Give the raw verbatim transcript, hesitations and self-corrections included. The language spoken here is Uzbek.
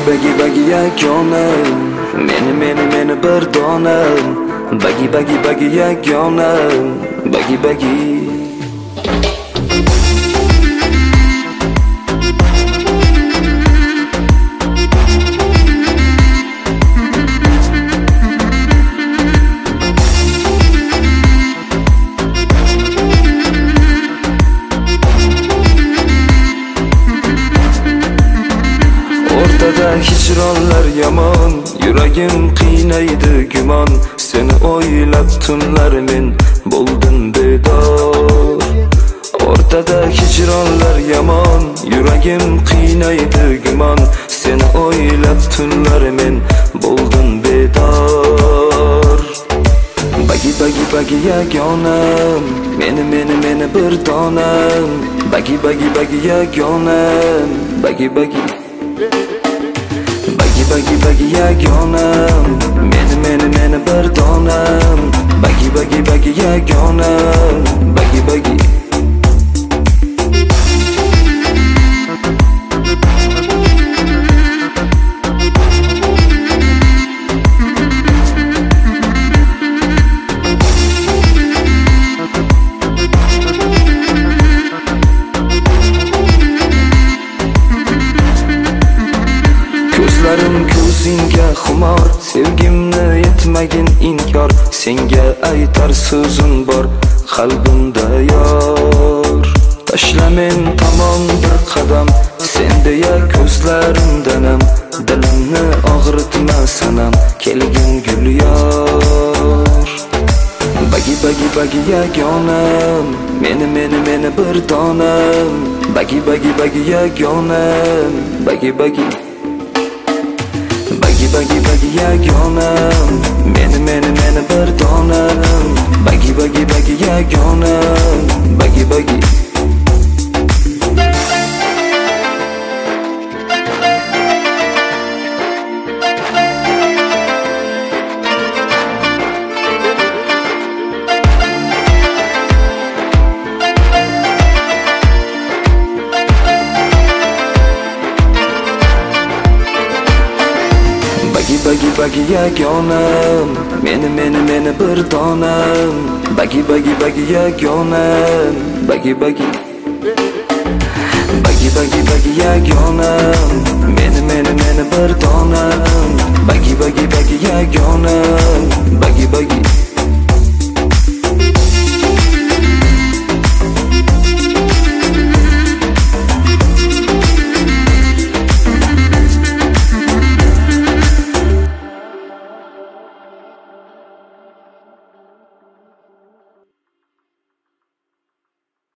bagi bagi yagona, meni meni meni bir dona. Bagi bagi bagi yagona, bagi bagi. Ortada hicronlar yomon, yuragim qiynaydi gumon. Seni o'ylab tunlar men bo'ldim bedor. Ortada hicronlar yomon, yuragim qiynaydi gumon. Seni o'ylab tunlar men bo'ldim bedor. Bagi bagi bagi yagonam, meni meni meni bir donam. Bagi bagi bagi yagonam, bagi bagi. Bagi bagi bagi yagonam, meni meni meni bir donam. Bagi bagi bagi yagonam, bagi bagi. Ko'zlarim ko'zingga xumor, sevgimni yetmagin inkor. Senga aytar so'zim bor, qalbimda yor. Tashla men tomon bir qadam, sen deya ko'zlarimdanam. Dilimni og'ritma sanam, kelgin gul yor. Bagi bagi bagi yagonam, meni meni meni bir donam. Bagi bagi bagi yagonam, bagi bagi. Bagi bagi bagi yagonam, meni meni meni bir donam. Bagi bagi bagi yagonam, bagi bagi. Bagi bagi yagonam, meni meni meni bir donam. Bagi bagi bagi yagonam, bagi bagi. Bagi bagi bagi yagonam, meni meni meni bir donam. Bagi bagi bagi yagonam,